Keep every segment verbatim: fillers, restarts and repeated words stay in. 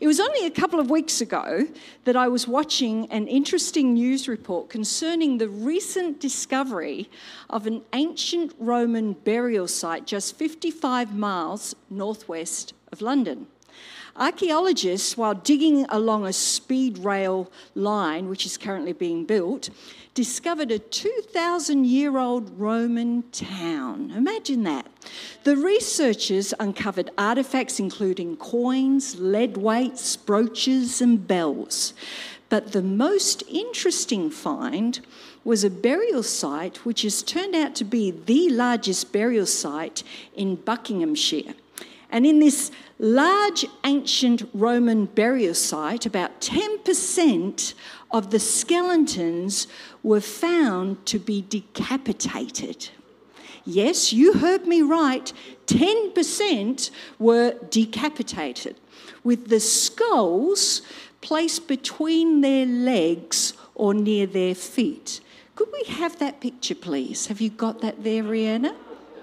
It was only a couple of weeks ago that I was watching an interesting news report concerning the recent discovery of an ancient Roman burial site just fifty-five miles northwest of London. Archaeologists, while digging along a speed rail line, which is currently being built, discovered a two thousand year old Roman town. Imagine that. The researchers uncovered artefacts including coins, lead weights, brooches and bells. But the most interesting find was a burial site which has turned out to be the largest burial site in Buckinghamshire. And in this large ancient Roman burial site, about ten percent of the skeletons were found to be decapitated. Yes, you heard me right, ten percent were decapitated, with the skulls placed between their legs or near their feet. Could we have that picture, please? Have you got that there, Rihanna?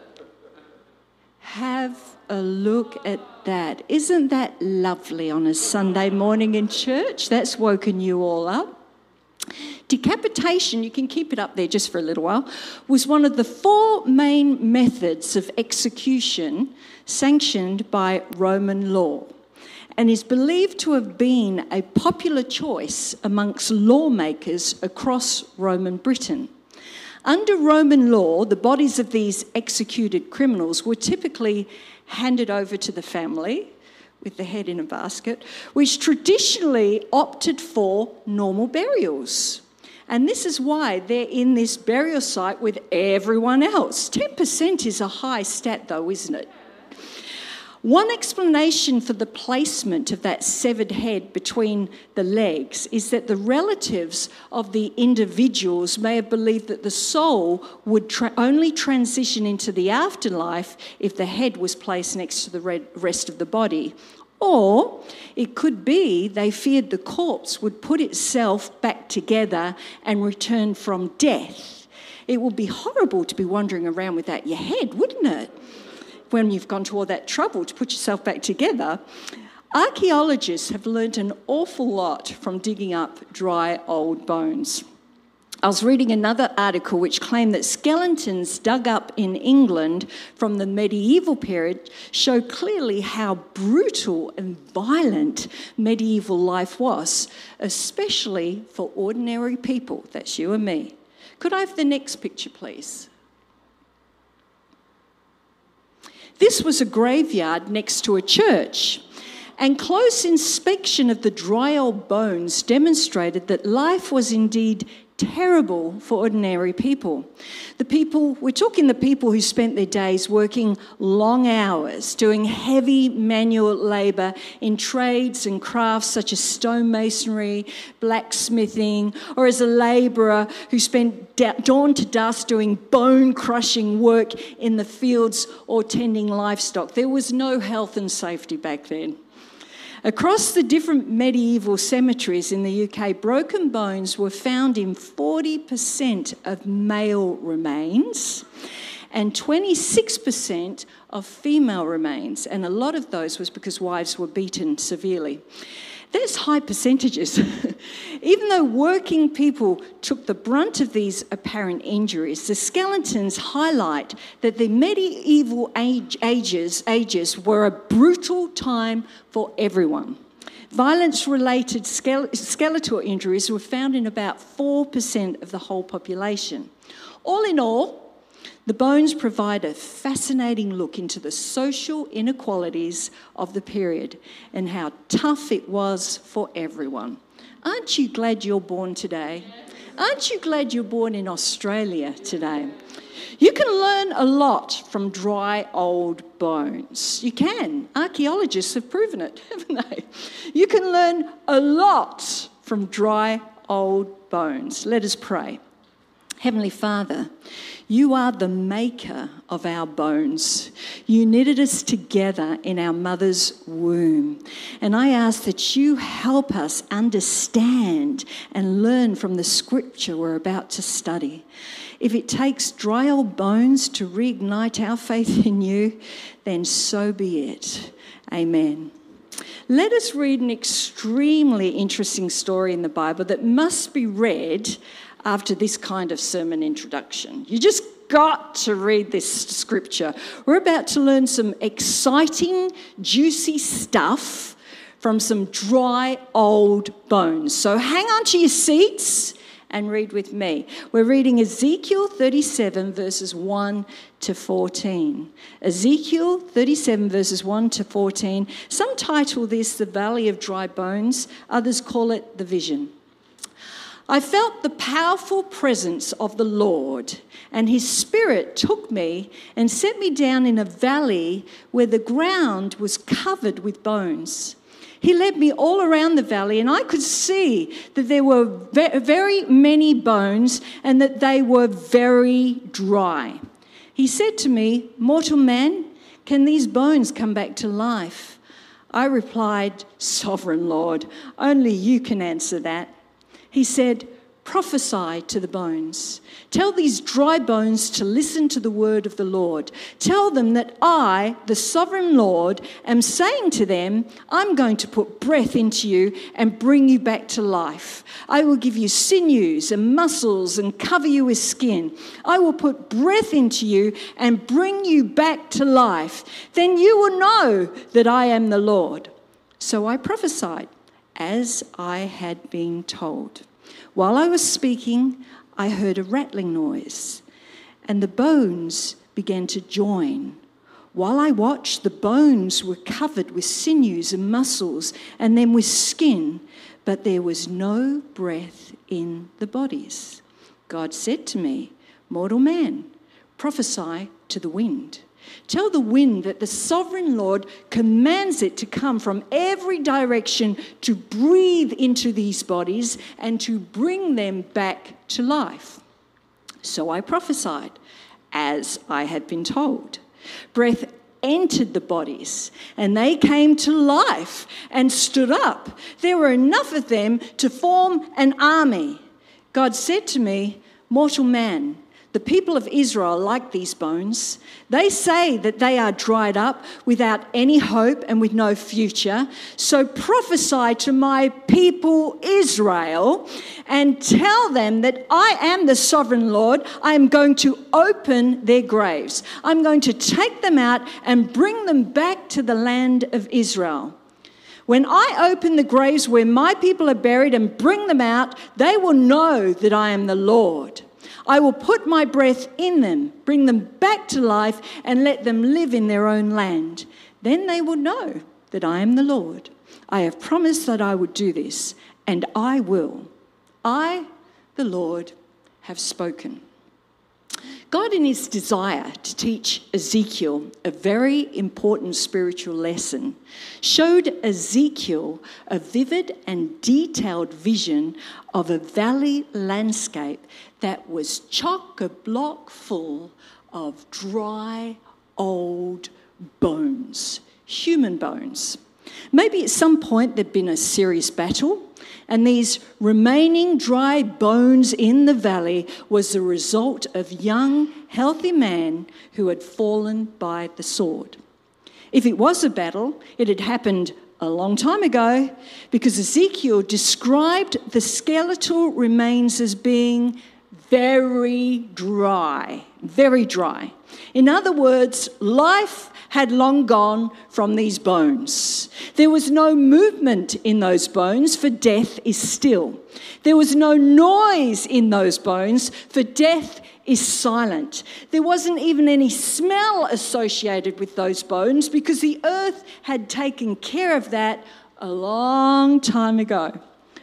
Have a look at that. Isn't that lovely on a Sunday morning in church? That's woken you all up. Decapitation, you can keep it up there just for a little while, was one of the four main methods of execution sanctioned by Roman law, and is believed to have been a popular choice amongst lawmakers across Roman Britain. Under Roman law, the bodies of these executed criminals were typically handed over to the family, with the head in a basket, which traditionally opted for normal burials. And this is why they're in this burial site with everyone else. ten percent is a high stat though, isn't it? One explanation for the placement of that severed head between the legs is that the relatives of the individuals may have believed that the soul would tra- only transition into the afterlife if the head was placed next to the rest of the body. Or it could be they feared the corpse would put itself back together and return from death. It would be horrible to be wandering around without your head, wouldn't it? When you've gone to all that trouble to put yourself back together. Archaeologists have learnt an awful lot from digging up dry old bones. I was reading another article which claimed that skeletons dug up in England from the medieval period show clearly how brutal and violent medieval life was, especially for ordinary people. That's you and me. Could I have the next picture, please? This was a graveyard next to a church, and close inspection of the dry old bones demonstrated that life was indeed terrible for ordinary people. The people, we're talking the people who spent their days working long hours, doing heavy manual labour in trades and crafts such as stonemasonry, blacksmithing, or as a labourer who spent dawn to dusk doing bone-crushing work in the fields or tending livestock. There was no health and safety back then. Across the different medieval cemeteries in the U K, broken bones were found in forty percent of male remains and twenty-six percent of female remains, and a lot of those was because wives were beaten severely. There's high percentages. Even though working people took the brunt of these apparent injuries, the skeletons highlight that the medieval age, ages, ages were a brutal time for everyone. Violence-related skeletal injuries were found in about four percent of the whole population. All in all, the bones provide a fascinating look into the social inequalities of the period and how tough it was for everyone. Aren't you glad you're born today? Aren't you glad you're born in Australia today? You can learn a lot from dry old bones. You can. Archaeologists have proven it, haven't they? You can learn a lot from dry old bones. Let us pray. Heavenly Father, you are the maker of our bones. You knitted us together in our mother's womb. And I ask that you help us understand and learn from the scripture we're about to study. If it takes dry old bones to reignite our faith in you, then so be it. Amen. let us read an extremely interesting story in the Bible that must be read after this kind of sermon introduction. You just got to read this scripture. We're about to learn some exciting, juicy stuff from some dry, old bones. So hang on to your seats and read with me. We're reading Ezekiel thirty-seven, verses one to fourteen. Ezekiel thirty-seven, verses one to fourteen. Some title this The Valley of Dry Bones. Others call it The Vision. I felt the powerful presence of the Lord, and his Spirit took me and set me down in a valley where the ground was covered with bones. He led me all around the valley, and I could see that there were very many bones and that they were very dry. He said to me, "Mortal man, can these bones come back to life?" I replied, "Sovereign Lord, only you can answer that." He said, "Prophesy to the bones. Tell these dry bones to listen to the word of the Lord. Tell them that I, the sovereign Lord, am saying to them, I'm going to put breath into you and bring you back to life. I will give you sinews and muscles and cover you with skin. I will put breath into you and bring you back to life. Then you will know that I am the Lord." So I prophesied as I had been told. While I was speaking, I heard a rattling noise, and the bones began to join. While I watched, the bones were covered with sinews and muscles, and then with skin, but there was no breath in the bodies. God said to me, "Mortal man, prophesy to the wind. Tell the wind that the sovereign Lord commands it to come from every direction to breathe into these bodies and to bring them back to life." So I prophesied, as I had been told. Breath entered the bodies, and they came to life and stood up. There were enough of them to form an army. God said to me, "Mortal man, the people of Israel like these bones. They say that they are dried up without any hope and with no future. So prophesy to my people Israel and tell them that I am the sovereign Lord. I am going to open their graves. I'm going to take them out and bring them back to the land of Israel. When I open the graves where my people are buried and bring them out, they will know that I am the Lord. I will put my breath in them, bring them back to life, and let them live in their own land. Then they will know that I am the Lord. I have promised that I would do this, and I will. I, the Lord, have spoken." God, in his desire to teach Ezekiel a very important spiritual lesson, showed Ezekiel a vivid and detailed vision of a valley landscape that was chock-a-block full of dry, old bones, human bones. Maybe at some point there'd been a serious battle, and these remaining dry bones in the valley was the result of young, healthy man who had fallen by the sword. If it was a battle, it had happened a long time ago, because Ezekiel described the skeletal remains as being very dry, very dry. In other words, life had long gone from these bones. There was no movement in those bones, for death is still. There was no noise in those bones, for death is silent. There wasn't even any smell associated with those bones, because the earth had taken care of that a long time ago.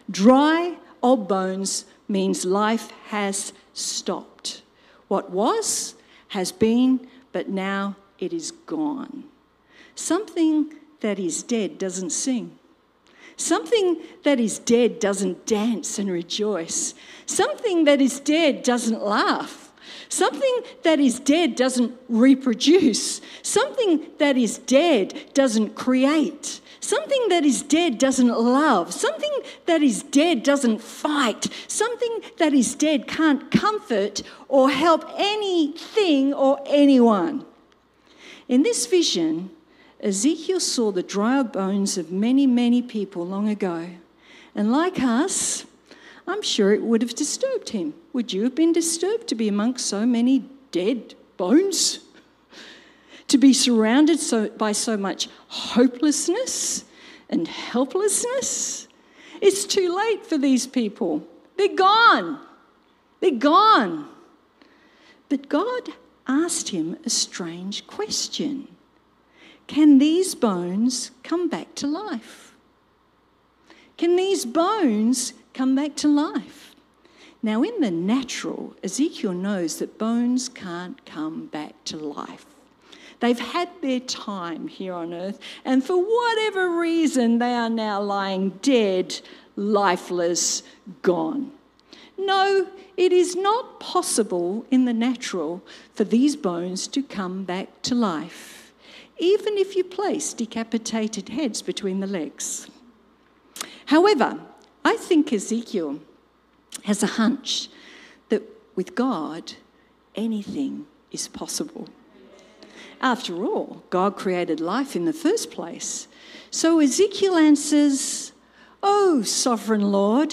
Dry old bones means life has stopped. What was has been, but now it is gone. Something that is dead doesn't sing. Something that is dead doesn't dance and rejoice. Something that is dead doesn't laugh. Something that is dead doesn't reproduce. Something that is dead doesn't create. Something that is dead doesn't love. Something that is dead doesn't fight. Something that is dead can't comfort or help anything or anyone. In this vision, Ezekiel saw the dry bones of many, many people long ago. And like us, I'm sure it would have disturbed him. Would you have been disturbed to be amongst so many dead bones? To be surrounded so, by so much hopelessness and helplessness? It's too late for these people. They're gone. They're gone. But God asked him a strange question. Can these bones come back to life? Can these bones come back to life? Now, in the natural, Ezekiel knows that bones can't come back to life. They've had their time here on earth, and for whatever reason, they are now lying dead, lifeless, gone. No, it is not possible in the natural for these bones to come back to life, even if you place decapitated heads between the legs. However, I think Ezekiel has a hunch that with God, anything is possible. After all, God created life in the first place. So Ezekiel answers, "Oh, sovereign Lord,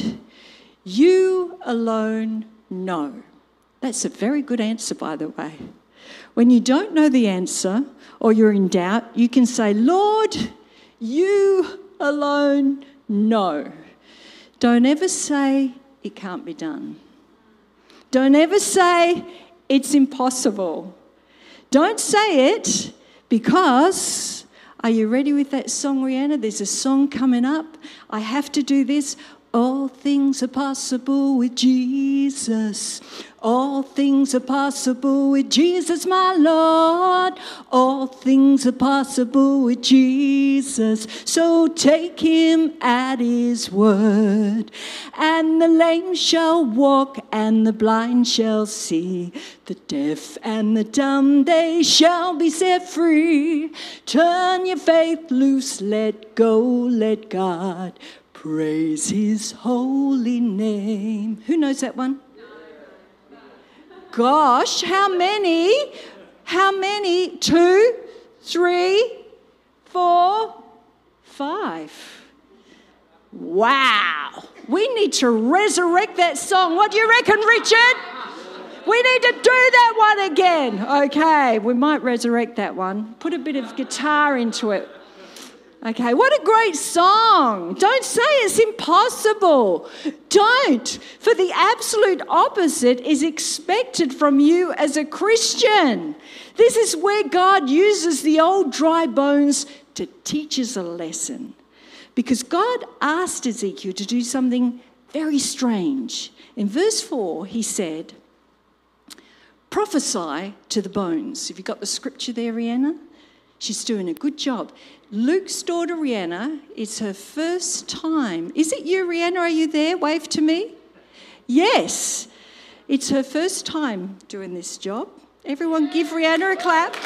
you alone know." That's a very good answer, by the way. When you don't know the answer or you're in doubt, you can say, "Lord, you alone know." Don't ever say it can't be done. Don't ever say it's impossible. Don't say it because, are you ready with that song, Rihanna? There's a song coming up. I have to do this. All things are possible with Jesus. All things are possible with Jesus, my Lord. All things are possible with Jesus. So take him at his word. And the lame shall walk and the blind shall see. The deaf and the dumb, they shall be set free. Turn your faith loose, let go, let God praise his holy name. Who knows that one? Gosh, how many? How many? Two, three, four, five. Wow. We need to resurrect that song. What do you reckon, Richard? We need to do that one again. Okay, we might resurrect that one. Put a bit of guitar into it. Okay, what a great song. Don't say it's impossible. Don't. For the absolute opposite is expected from you as a Christian. This is where God uses the old dry bones to teach us a lesson. Because God asked Ezekiel to do something very strange. In verse four, he said, prophesy to the bones. Have you got the scripture there, Rihanna? She's doing a good job. Luke's daughter, Rihanna, it's her first time. Is it you, Rihanna? Are you there? Wave to me. Yes. It's her first time doing this job. Everyone give Rihanna a clap.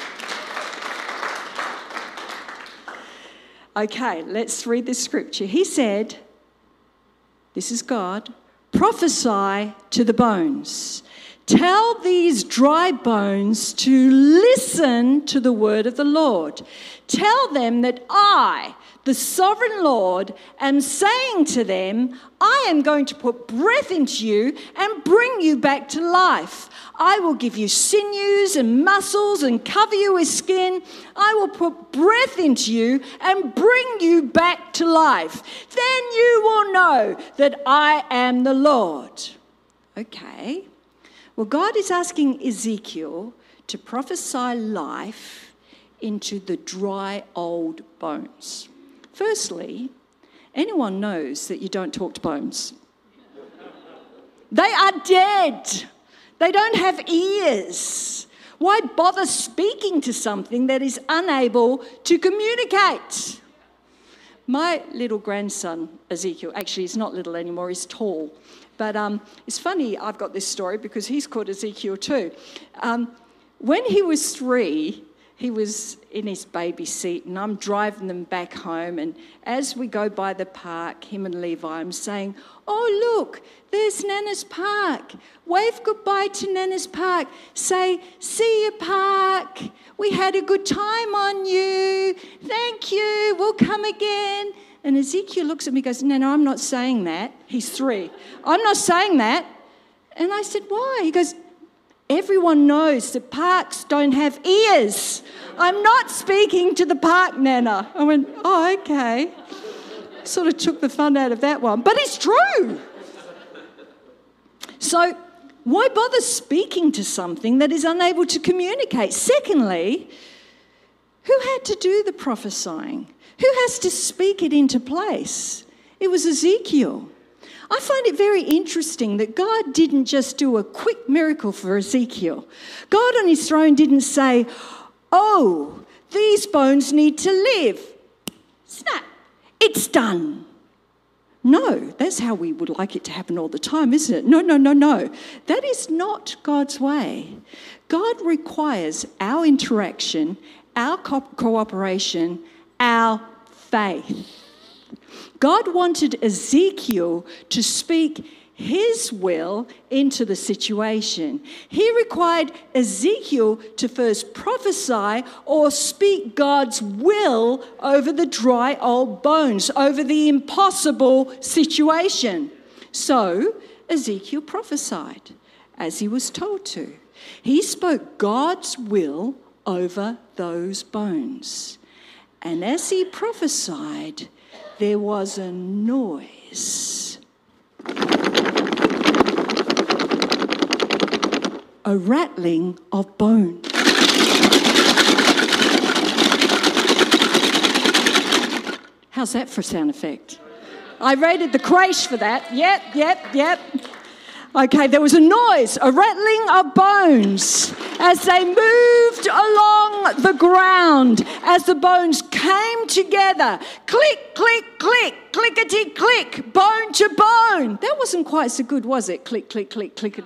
Okay, let's read the scripture. He said, this is God, prophesy to the bones. Tell these dry bones to listen to the word of the Lord. Tell them that I, the sovereign Lord, am saying to them, I am going to put breath into you and bring you back to life. I will give you sinews and muscles and cover you with skin. I will put breath into you and bring you back to life. Then you will know that I am the Lord. Okay. Well, God is asking Ezekiel to prophesy life into the dry old bones. Firstly, anyone knows that you don't talk to bones. They are dead. They don't have ears. Why bother speaking to something that is unable to communicate? My little grandson, Ezekiel, actually he's not little anymore, he's tall. But um, it's funny, I've got this story because he's called Ezekiel too. Um, when he was three, he was in his baby seat and I'm driving them back home, and as we go by the park, him and Levi, I'm saying, oh, look, there's Nana's park. Wave goodbye to Nana's park. Say, see you, park. We had a good time on you. Thank you. We'll come again. And Ezekiel looks at me and goes, no, no, I'm not saying that. He's three. I'm not saying that. And I said, why? He goes, everyone knows that parks don't have ears. I'm not speaking to the park, Nana. I went, oh, okay. Sort of took the fun out of that one. But it's true. So why bother speaking to something that is unable to communicate? Secondly, who had to do the prophesying? Who has to speak it into place? It was Ezekiel. I find it very interesting that God didn't just do a quick miracle for Ezekiel. God on his throne didn't say, oh, these bones need to live. Snap, it's done. No, that's how we would like it to happen all the time, isn't it? No, no, no, no. That is not God's way. God requires our interaction, our co- cooperation, our faith. God wanted Ezekiel to speak his will into the situation. He required Ezekiel to first prophesy or speak God's will over the dry old bones, over the impossible situation. So Ezekiel prophesied as he was told to. He spoke God's will over those bones. And as he prophesied, there was a noise. A rattling of bone. How's that for a sound effect? I rated the crash for that. Yep, yep, yep. Okay, there was a noise, a rattling of bones as they moved along the ground, as the bones came together. Click, click, click, clickety, click, bone to bone. That wasn't quite so good, was it? Click, click, click, click.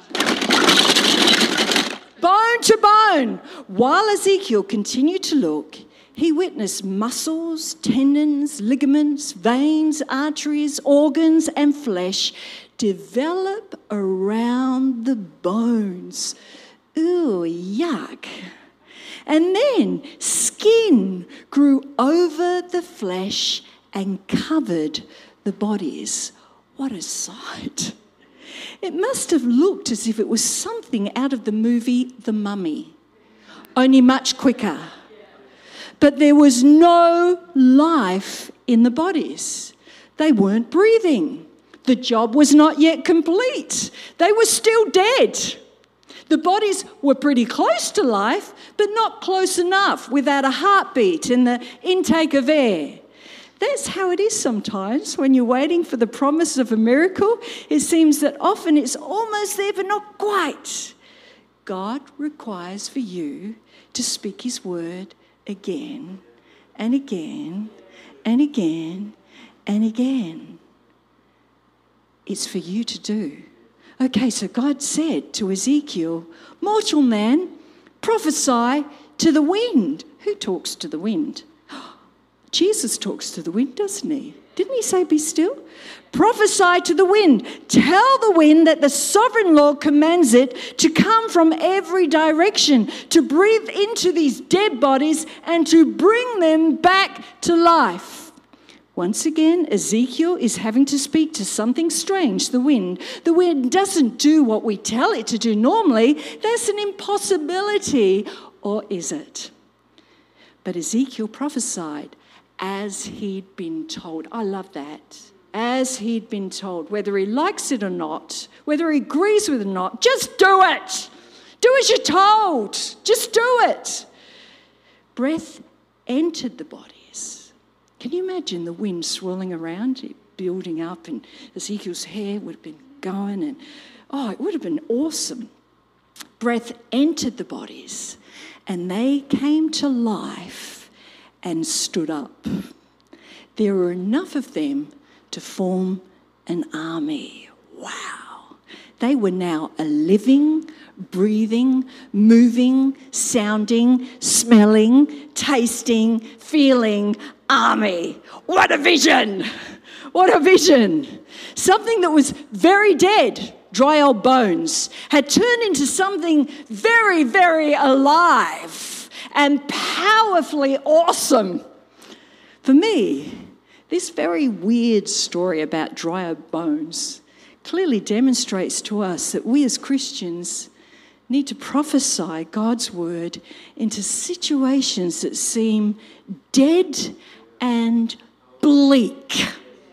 Bone to bone. While Ezekiel continued to look, he witnessed muscles, tendons, ligaments, veins, arteries, organs, and flesh develop around the bones. Ooh, yuck. And then skin grew over the flesh and covered the bodies. What a sight. It must have looked as if it was something out of the movie The Mummy, only much quicker. But there was no life in the bodies. They weren't breathing. The job was not yet complete. They were still dead. The bodies were pretty close to life, but not close enough without a heartbeat and the intake of air. That's how it is sometimes when you're waiting for the promise of a miracle. It seems that often it's almost there, but not quite. God requires for you to speak his word again and again and again and again. It's for you to do. Okay, so God said to Ezekiel, mortal man, prophesy to the wind. Who talks to the wind? Jesus talks to the wind, doesn't he? Didn't he say, be still? Prophesy to the wind. Tell the wind that the sovereign Lord commands it to come from every direction, to breathe into these dead bodies and to bring them back to life. Once again, Ezekiel is having to speak to something strange, the wind. The wind doesn't do what we tell it to do normally. That's an impossibility, or is it? But Ezekiel prophesied as he'd been told. I love that. As he'd been told, whether he likes it or not, whether he agrees with it or not, just do it. Do as you're told. Just do it. Breath entered the bodies. Can you imagine the wind swirling around, it building up, and Ezekiel's hair would have been going, and oh, it would have been awesome. Breath entered the bodies, and they came to life and stood up. There were enough of them to form an army. Wow. They were now a living, breathing, moving, sounding, smelling, tasting, feeling army. What a vision! What a vision! Something that was very dead, dry old bones, had turned into something very, very alive and powerfully awesome. For me, this very weird story about dry old bones clearly demonstrates to us that we as Christians need to prophesy God's word into situations that seem dead and bleak.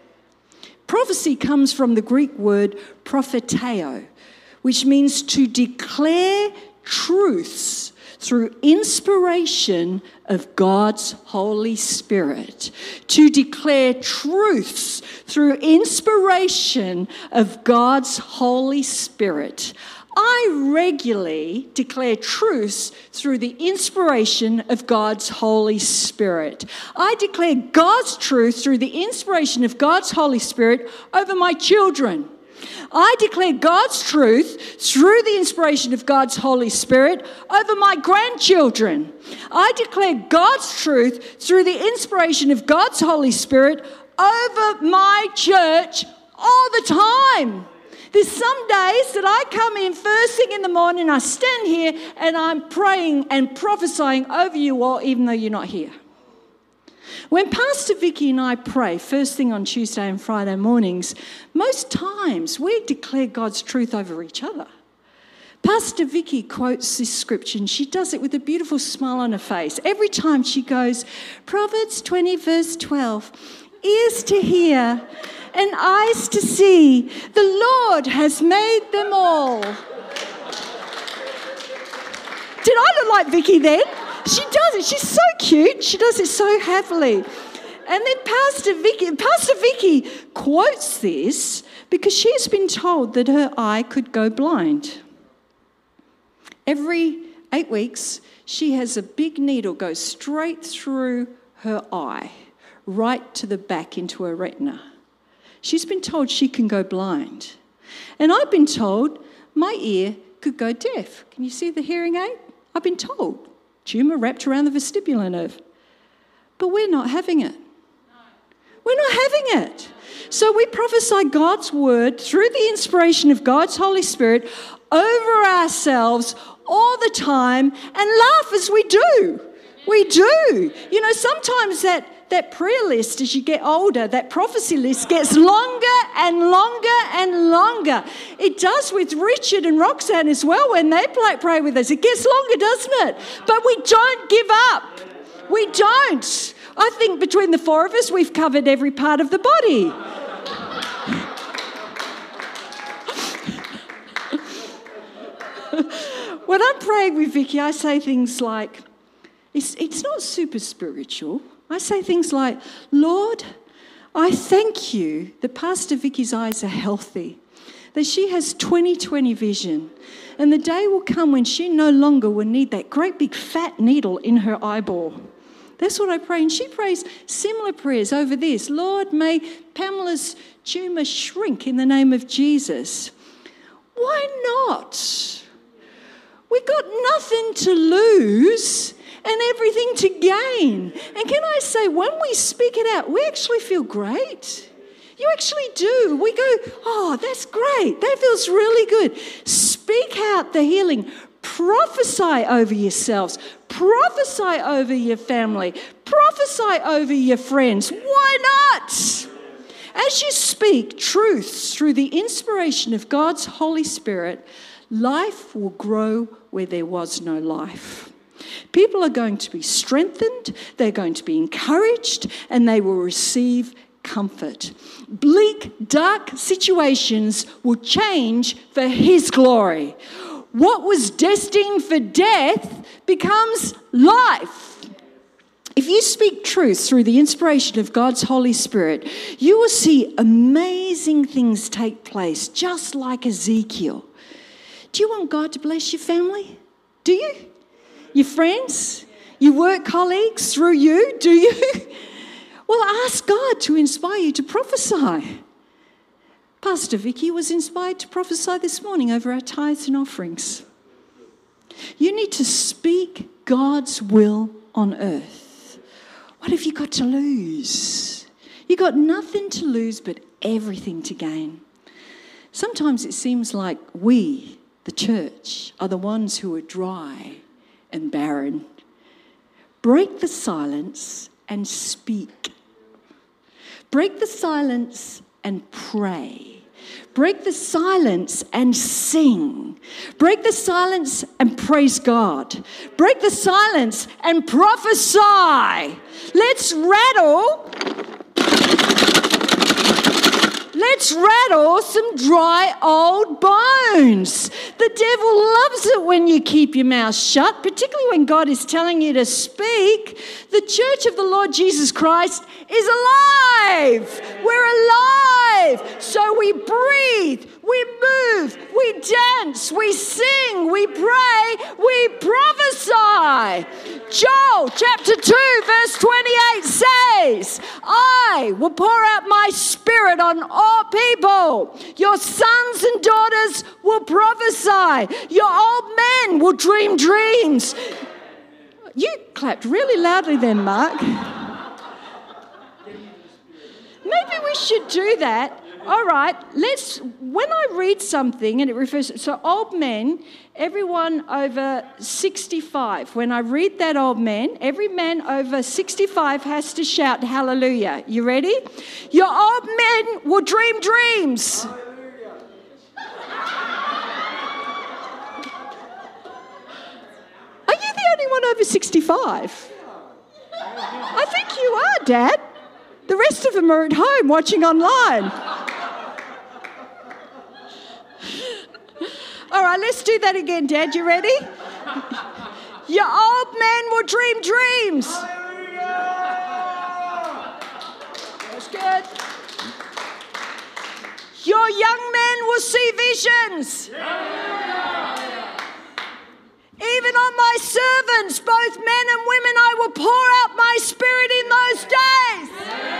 Prophecy comes from the Greek word propheteo, which means to declare truths through inspiration of God's Holy Spirit. To declare truths through inspiration of God's Holy Spirit. I regularly declare truths through the inspiration of God's Holy Spirit. I declare God's truth through the inspiration of God's Holy Spirit over my children. I declare God's truth through the inspiration of God's Holy Spirit over my grandchildren. I declare God's truth through the inspiration of God's Holy Spirit over my church all the time. There's some days that I come in first thing in the morning, I stand here and I'm praying and prophesying over you all, even though you're not here. When Pastor Vicky and I pray first thing on Tuesday and Friday mornings, most times we declare God's truth over each other. Pastor Vicky quotes this scripture and she does it with a beautiful smile on her face. Every time she goes, Proverbs twenty verse twelve, ears to hear and eyes to see, the Lord has made them all. Did I look like Vicky then? She does it. She's so cute. She does it so happily. And then Pastor Vicky, Pastor Vicky quotes this because she's been told that her eye could go blind. Every eight weeks, she has a big needle go straight through her eye, right to the back into her retina. She's been told she can go blind. And I've been told my ear could go deaf. Can you see the hearing aid? I've been told. Tumour wrapped around the vestibular nerve. But we're not having it. We're not having it. So we prophesy God's word through the inspiration of God's Holy Spirit over ourselves all the time and laugh as we do. We do. You know, sometimes that, that prayer list as you get older, that prophecy list gets longer and longer and longer. It does with Richard and Roxanne as well when they play, pray with us. It gets longer, doesn't it? But we don't give up. We don't. I think between the four of us, we've covered every part of the body. When I'm praying with Vicky, I say things like, it's, it's not super spiritual. I say things like, Lord, I thank you that Pastor Vicky's eyes are healthy, that she has twenty twenty vision, and the day will come when she no longer will need that great big fat needle in her eyeball. That's what I pray. And she prays similar prayers over this. Lord, may Pamela's tumour shrink in the name of Jesus. Why not? We've got nothing to lose and everything to gain. And can I say, when we speak it out, we actually feel great. You actually do. We go, oh, that's great. That feels really good. Speak out the healing. Prophesy over yourselves. Prophesy over your family. Prophesy over your friends. Why not? As you speak truths through the inspiration of God's Holy Spirit, life will grow where there was no life. People are going to be strengthened, they're going to be encouraged, and they will receive comfort. Bleak, dark situations will change for His glory. What was destined for death becomes life. If you speak truth through the inspiration of God's Holy Spirit, you will see amazing things take place, just like Ezekiel. Do you want God to bless your family? Do you? Your friends? Your work colleagues through you? Do you? Well, ask God to inspire you to prophesy. Pastor Vicky was inspired to prophesy this morning over our tithes and offerings. You need to speak God's will on earth. What have you got to lose? You got nothing to lose but everything to gain. Sometimes it seems like we, the church, are the ones who are dry and barren. Break the silence and speak. Break the silence and pray. Break the silence and sing. Break the silence and praise God. Break the silence and prophesy. Let's rattle. Let's rattle some dry old bones. The devil loves it when you keep your mouth shut, particularly when God is telling you to speak. The church of the Lord Jesus Christ is alive. We're alive. So we breathe, we move, we dance, we sing, we pray, we prophesy. Joel chapter two verse twenty-eight says, I will pour out my spirit on all people. Your sons and daughters will prophesy. Your old men will dream dreams. You clapped really loudly then, Mark. Maybe we should do that. All right, let's, when I read something and it refers, so old men, everyone over sixty-five, when I read that old man, every man over sixty-five has to shout hallelujah. You ready? Your old men will dream dreams. Hallelujah. Are you the only one over sixty-five? I think you are, Dad. The rest of them are at home watching online. All right, let's do that again, Dad. You ready? Your old men will dream dreams. That's good. Your young men will see visions. Even on my servants, both men and women, I will pour out my spirit in those days.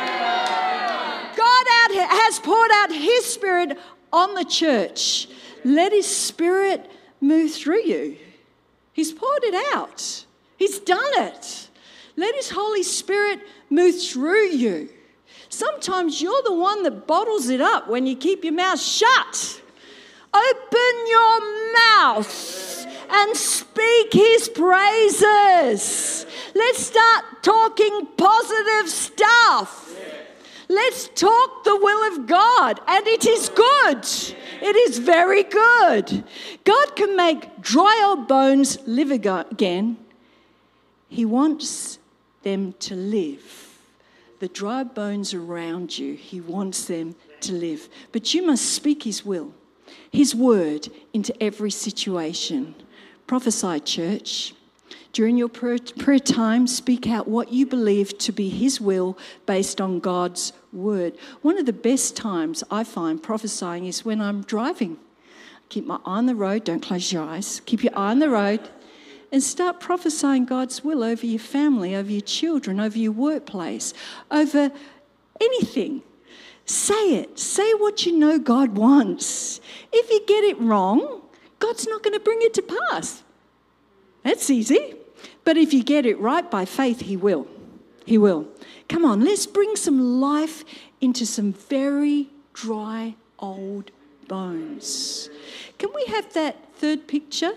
God out, has poured out his spirit on the church. Let his spirit move through you. He's poured it out. He's done it. Let his Holy Spirit move through you. Sometimes you're the one that bottles it up when you keep your mouth shut. Open your mouth and speak his praises. Let's start talking positive stuff. Let's talk the will of God, and it is good. It is very good. God can make dry old bones live again. He wants them to live. The dry bones around you, he wants them to live. But you must speak his will, his word into every situation. Prophesy, church. During your prayer, prayer time, speak out what you believe to be his will based on God's word. One of the best times I find prophesying is when I'm driving. Keep my eye on the road. Don't close your eyes. Keep your eye on the road and start prophesying God's will over your family, over your children, over your workplace, over anything. Say it. Say what you know God wants. If you get it wrong, God's not going to bring it to pass. That's easy. But if you get it right by faith, he will. He will. Come on, let's bring some life into some very dry old bones. Can we have that third picture?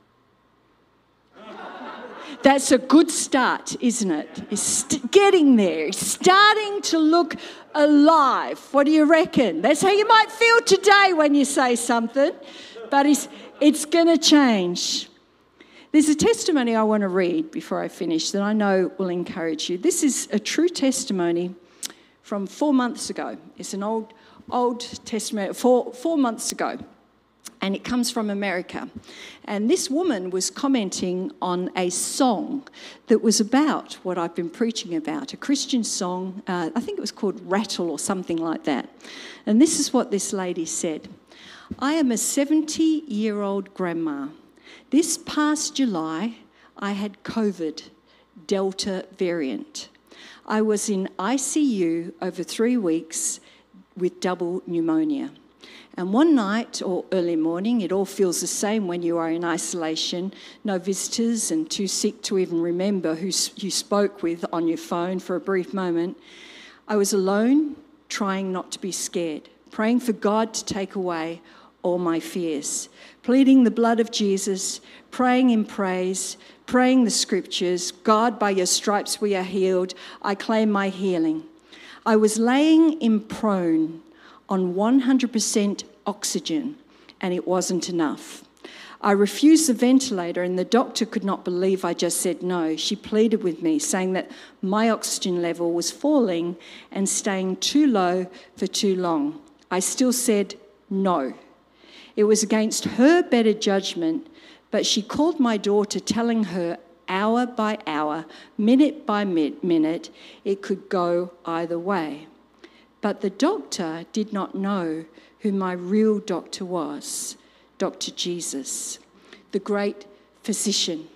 That's a good start, isn't it? It's st- getting there. It's starting to look alive. What do you reckon? That's how you might feel today when you say something. But it's, it's going to change. There's a testimony I want to read before I finish that I know will encourage you. This is a true testimony from four months ago. It's an old, old testimony, four, four months ago. And it comes from America. And this woman was commenting on a song that was about what I've been preaching about, a Christian song. Uh, I think it was called Rattle or something like that. And this is what this lady said. I am a seventy-year-old grandma. This past July, I had COVID, Delta variant. I was in I C U over three weeks with double pneumonia. And one night or early morning, it all feels the same when you are in isolation, no visitors and too sick to even remember who you spoke with on your phone for a brief moment. I was alone, trying not to be scared, praying for God to take away all my fears, pleading the blood of Jesus, praying in praise, praying the scriptures. God, by your stripes we are healed. I claim my healing. I was laying in prone on one hundred percent oxygen, and it wasn't enough. I refused the ventilator, and the doctor could not believe I just said no. She pleaded with me, saying that my oxygen level was falling and staying too low for too long. I still said no. It was against her better judgment, but she called my daughter, telling her hour by hour, minute by minute, it could go either way. But the doctor did not know who my real doctor was, Doctor Jesus, the great physician.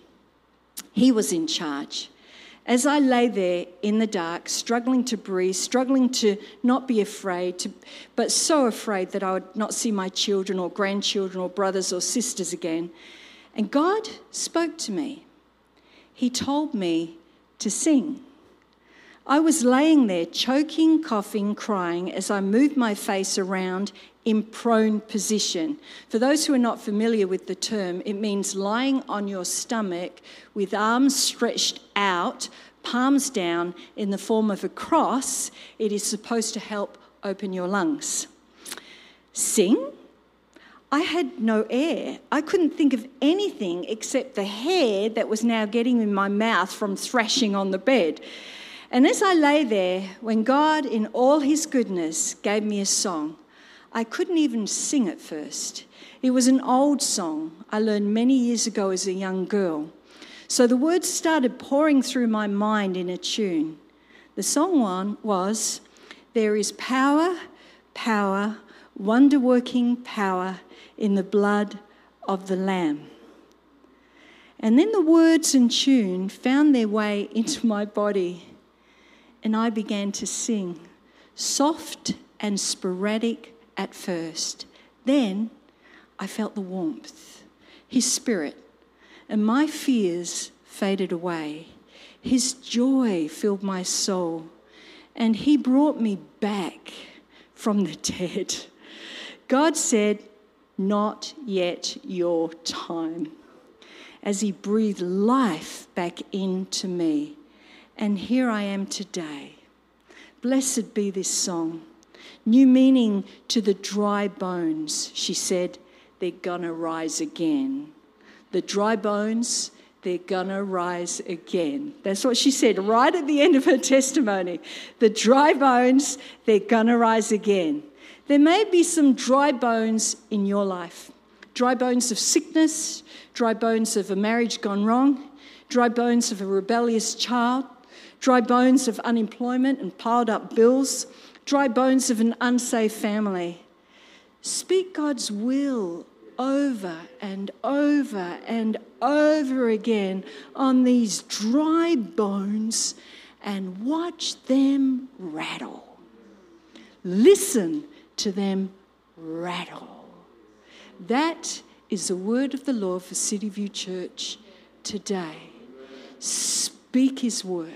He was in charge. As I lay there in the dark, struggling to breathe, struggling to not be afraid, to, but so afraid that I would not see my children or grandchildren or brothers or sisters again, and God spoke to me. He told me to sing. I was laying there, choking, coughing, crying as I moved my face around in prone position. For those who are not familiar with the term, it means lying on your stomach with arms stretched out, palms down in the form of a cross. It is supposed to help open your lungs. Sing? I had no air. I couldn't think of anything except the hair that was now getting in my mouth from thrashing on the bed. And as I lay there, when God, in all his goodness, gave me a song, I couldn't even sing at first. It was an old song I learned many years ago as a young girl. So the words started pouring through my mind in a tune. The song one was, "There is power, power, wonder-working power in the blood of the Lamb." And then the words and tune found their way into my body, and I began to sing, soft and sporadic at first. Then I felt the warmth, his spirit, and my fears faded away. His joy filled my soul, and he brought me back from the dead. God said, "Not yet your time," as he breathed life back into me. And here I am today. Blessed be this song. New meaning to the dry bones. She said, they're gonna rise again. The dry bones, they're gonna rise again. That's what she said right at the end of her testimony. The dry bones, they're gonna rise again. There may be some dry bones in your life. Dry bones of sickness, dry bones of a marriage gone wrong, dry bones of a rebellious child, dry bones of unemployment and piled up bills, dry bones of an unsafe family. Speak God's will over and over and over again on these dry bones and watch them rattle. Listen to them rattle. That is the word of the Lord for City View Church today. Speak his word.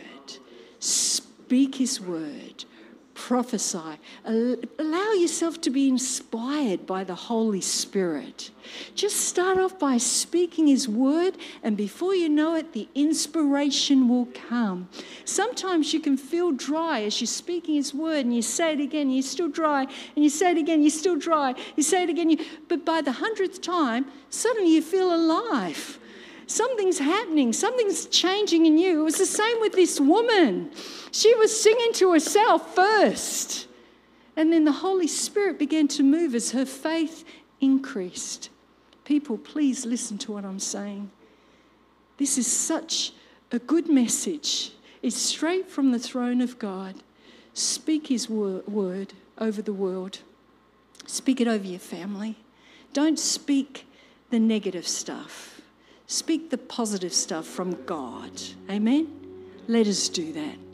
Speak his word. Prophesy. Allow yourself to be inspired by the Holy Spirit. Just start off by speaking his word, and before you know it, the inspiration will come. Sometimes you can feel dry as you're speaking his word, and you say it again, you're still dry, and you say it again, you're still dry, you say it again, you, but by the hundredth time, suddenly you feel alive. Something's happening. Something's changing in you. It was the same with this woman. She was singing to herself first. And then the Holy Spirit began to move as her faith increased. People, please listen to what I'm saying. This is such a good message. It's straight from the throne of God. Speak his word over the world. Speak it over your family. Don't speak the negative stuff. Speak the positive stuff from God. Amen? Let us do that.